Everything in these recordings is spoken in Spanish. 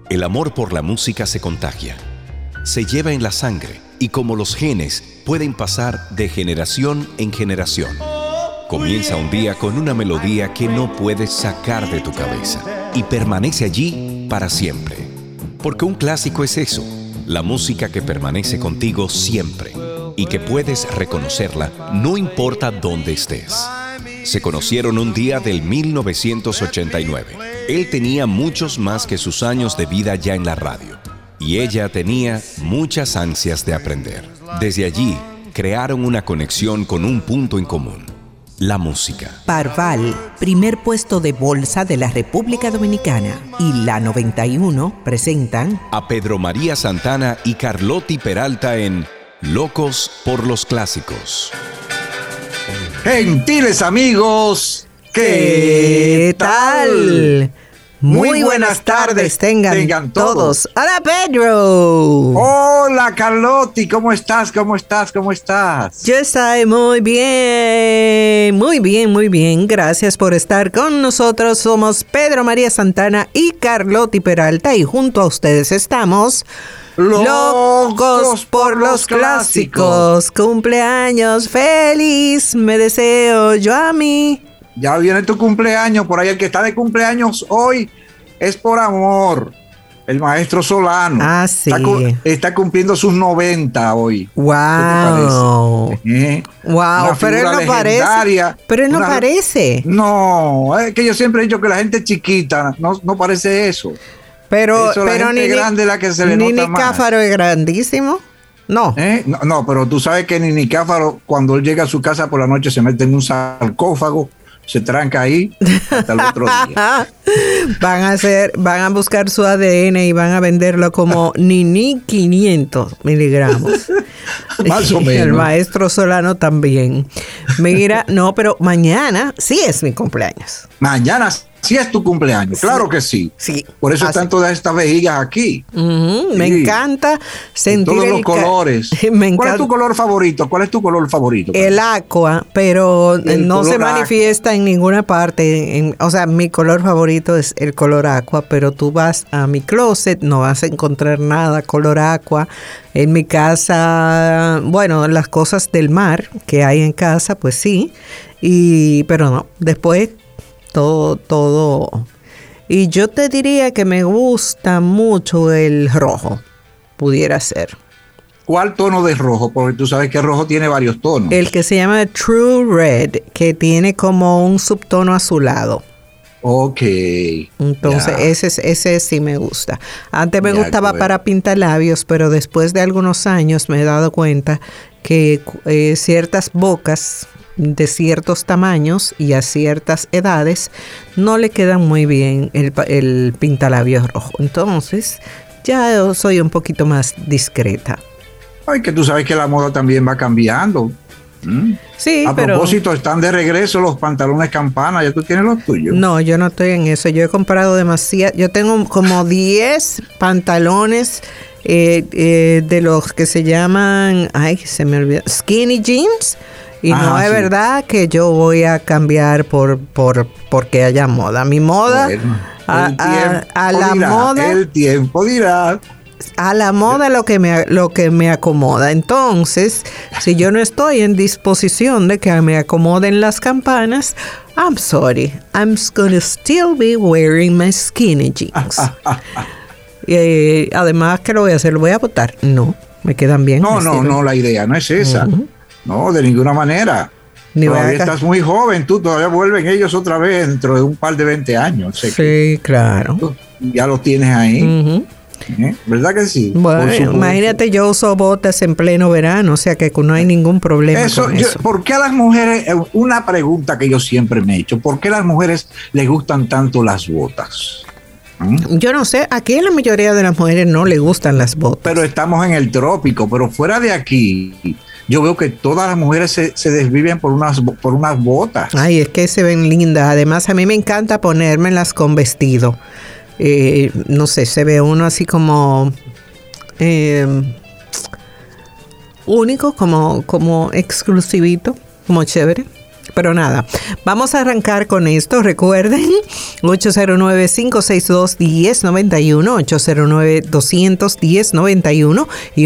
El amor por la música se contagia, se lleva en la sangre y como los genes pueden pasar de generación en generación. Comienza un día con una melodía que no puedes sacar de tu cabeza y permanece allí para siempre. Porque un clásico es eso, la música que permanece contigo siempre y que puedes reconocerla no importa dónde estés. Se conocieron un día del 1989. Él tenía muchos más que sus años de vida ya en la radio. Y ella tenía muchas ansias de aprender. Desde allí, crearon una conexión con un punto en común: la música. Parval, primer puesto de bolsa de la República Dominicana, y la 91 presentan a Pedro María Santana y Carlotti Peralta en Locos por los Clásicos. Gentiles amigos, ¿qué tal? Muy buenas tardes tengan todos. ¡Hola, Pedro! Hola, Carlotti, ¿cómo estás? ¿Cómo estás? Yo estoy muy bien. Gracias por estar con nosotros. Somos Pedro María Santana y Carlotti Peralta y junto a ustedes estamos... Locos por los clásicos. Cumpleaños feliz, me deseo yo a mí. Ya viene tu cumpleaños, por ahí el que está de cumpleaños hoy es por amor, el maestro Solano. Ah, sí. Está cumpliendo sus 90 hoy. Wow. ¿Qué te parece? Wow, pero él no parece. Pero él no parece. No, es que yo siempre he dicho que la gente chiquita no parece eso. Pero la gente grande la que se le nota Nini más. Cáfaro es grandísimo. No. No, pero tú sabes que Nini Cáfaro, cuando él llega a su casa por la noche, se mete en un sarcófago, se tranca ahí hasta el otro día. Van a buscar su ADN y van a venderlo como Nini 500 miligramos. Más o menos. El maestro Solano también. Mira, no, pero mañana sí es mi cumpleaños. Mañana sí es tu cumpleaños, claro que sí. Sí. Por eso están todas estas vejigas aquí. Uh-huh. Sí. Me encanta sentir todos los colores. ¿Cuál es tu color favorito? El aqua, pero no se manifiesta en ninguna parte. O sea, mi color favorito es el color aqua, pero tú vas a mi closet, no vas a encontrar nada color aqua. En mi casa, bueno, las cosas del mar que hay en casa, pues sí. Pero no, después todo. Y yo te diría que me gusta mucho el rojo, pudiera ser. ¿Cuál tono de rojo? Porque tú sabes que el rojo tiene varios tonos. El que se llama True Red, que tiene como un subtono azulado. Ok. Entonces, ese sí me gusta. Antes me gustaba para pintar labios, pero después de algunos años me he dado cuenta que ciertas bocas de ciertos tamaños y a ciertas edades no le quedan muy bien el pintalabios rojo. Entonces, ya yo soy un poquito más discreta. Ay, que tú sabes que la moda también va cambiando. Sí, a propósito, están de regreso los pantalones campana. ¿Ya tú tienes los tuyos? No, yo no estoy en eso. Yo he comprado demasiado. Yo tengo como 10 pantalones de los que se llaman, se me olvidó, skinny jeans. Y no es verdad que yo voy a cambiar porque haya moda. Mi moda, bueno, el tiempo dirá. A la moda lo que me acomoda. Entonces, si yo no estoy en disposición de que me acomoden las campanas, I'm sorry, I'm gonna still be wearing my skinny jeans. Además, ¿qué lo voy a hacer? ¿Lo voy a botar? No, me quedan bien. No, la idea no es esa. Uh-huh. No, de ninguna manera. Todavía estás muy joven, tú todavía vuelven ellos otra vez dentro de un par de 20 años. Sí, claro. Ya los tienes ahí. Uh-huh. ¿Verdad que sí? Bueno, imagínate, yo uso botas en pleno verano, o sea que no hay ningún problema con eso. ¿Por qué a las mujeres, una pregunta que yo siempre me he hecho, ¿por qué a las mujeres les gustan tanto las botas? Yo no sé, aquí a la mayoría de las mujeres no les gustan las botas. Pero estamos en el trópico, pero fuera de aquí, yo veo que todas las mujeres se desviven por unas botas. Ay, es que se ven lindas. Además, a mí me encanta ponérmelas con vestido. No sé, se ve uno así como único, como exclusivito, como chévere. Pero nada, vamos a arrancar con esto. Recuerden, 809-562-1091, 809-200-1091 y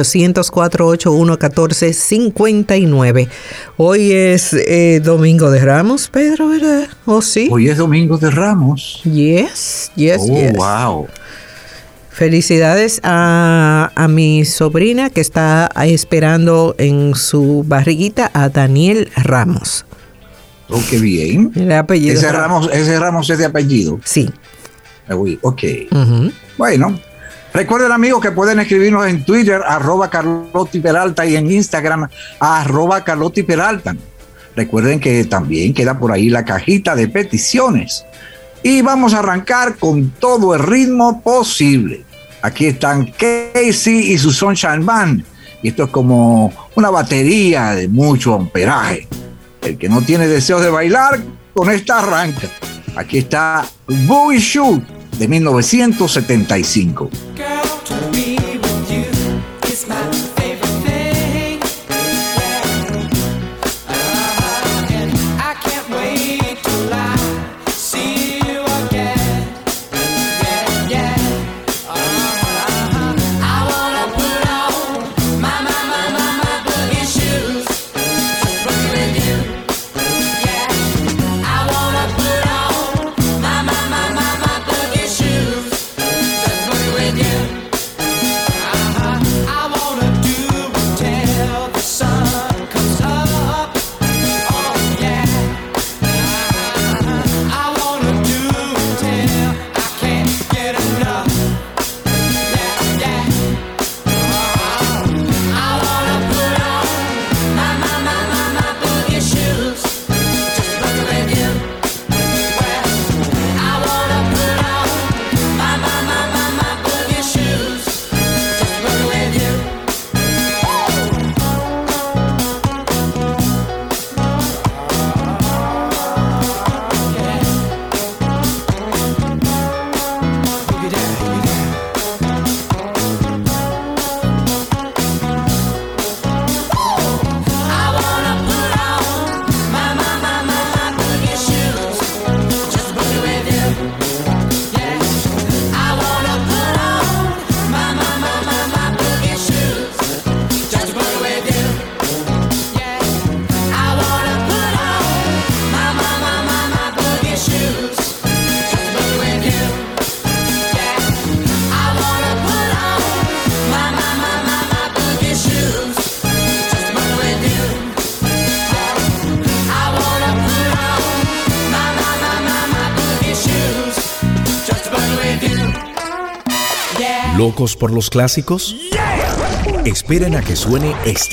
1-800-481-1459. Hoy es Domingo de Ramos, Pedro, ¿verdad? ¿Oh, sí? Hoy es Domingo de Ramos. Yes. Wow. Felicidades a mi sobrina que está esperando en su barriguita a Daniel Ramos. Oh, qué bien. El apellido. Ese Ramos es de apellido. Sí. Ok. Uh-huh. Bueno, recuerden, amigos, que pueden escribirnos en Twitter, @CarlottiPeralta, y en Instagram, @CarlottiPeralta. Recuerden que también queda por ahí la cajita de peticiones. Y vamos a arrancar con todo el ritmo posible. Aquí están Casey y su Sunshine Band. Y esto es como una batería de mucho amperaje. El que no tiene deseos de bailar, con esta arranca. Aquí está Boogie Shoot de 1975. ¿Locos por los clásicos? Esperen a que suene este.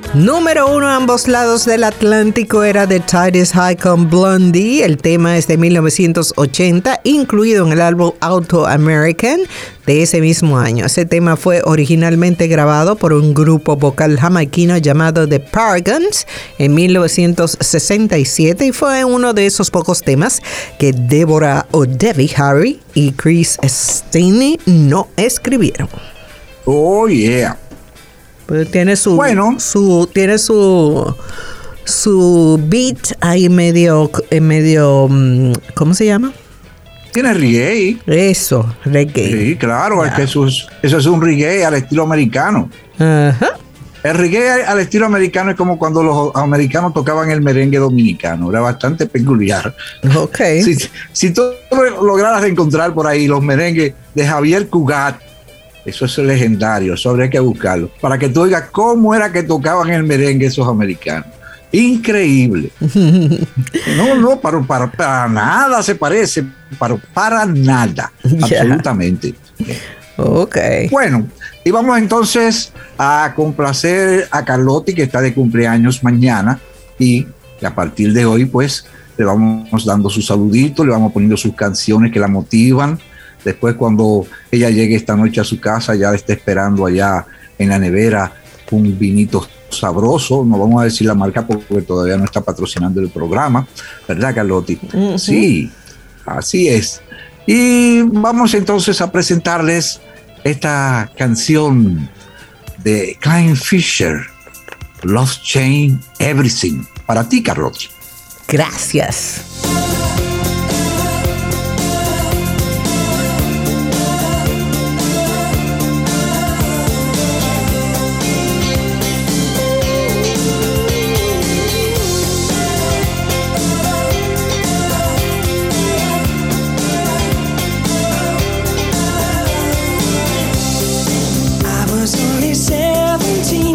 Número 1 a ambos lados del Atlántico era The Tide is High con Blondie. El tema es de 1980, incluido en el álbum Auto American de ese mismo año. Ese tema fue originalmente grabado por un grupo vocal jamaiquino llamado The Paragons en 1967 y fue uno de esos pocos temas que Deborah O'Debbie Harry y Chris Stiney no escribieron. Oh, yeah. Pero tiene su beat ahí medio, ¿cómo se llama? Tiene reggae. Eso, reggae. Sí, claro, es que eso es un reggae al estilo americano. Ajá. El reggae al estilo americano es como cuando los americanos tocaban el merengue dominicano, era bastante peculiar. Ok. Si tú lograras encontrar por ahí los merengues de Javier Cugat, eso es legendario, eso habría que buscarlo, para que tú oigas cómo era que tocaban el merengue esos americanos. Increíble. No, para nada se parece, para nada, absolutamente. Ok. Bueno, y vamos entonces a complacer a Carlotti, que está de cumpleaños mañana, y a partir de hoy, pues, le vamos dando sus saluditos, le vamos poniendo sus canciones que la motivan. Después, cuando ella llegue esta noche a su casa, ya está esperando allá en la nevera un vinito sabroso. No vamos a decir la marca porque todavía no está patrocinando el programa, ¿verdad, Carlotti? Uh-huh. Sí, así es. Y vamos entonces a presentarles esta canción de Clyde Fisher, Love Change Everything. Para ti, Carlotti. Gracias. I was only 17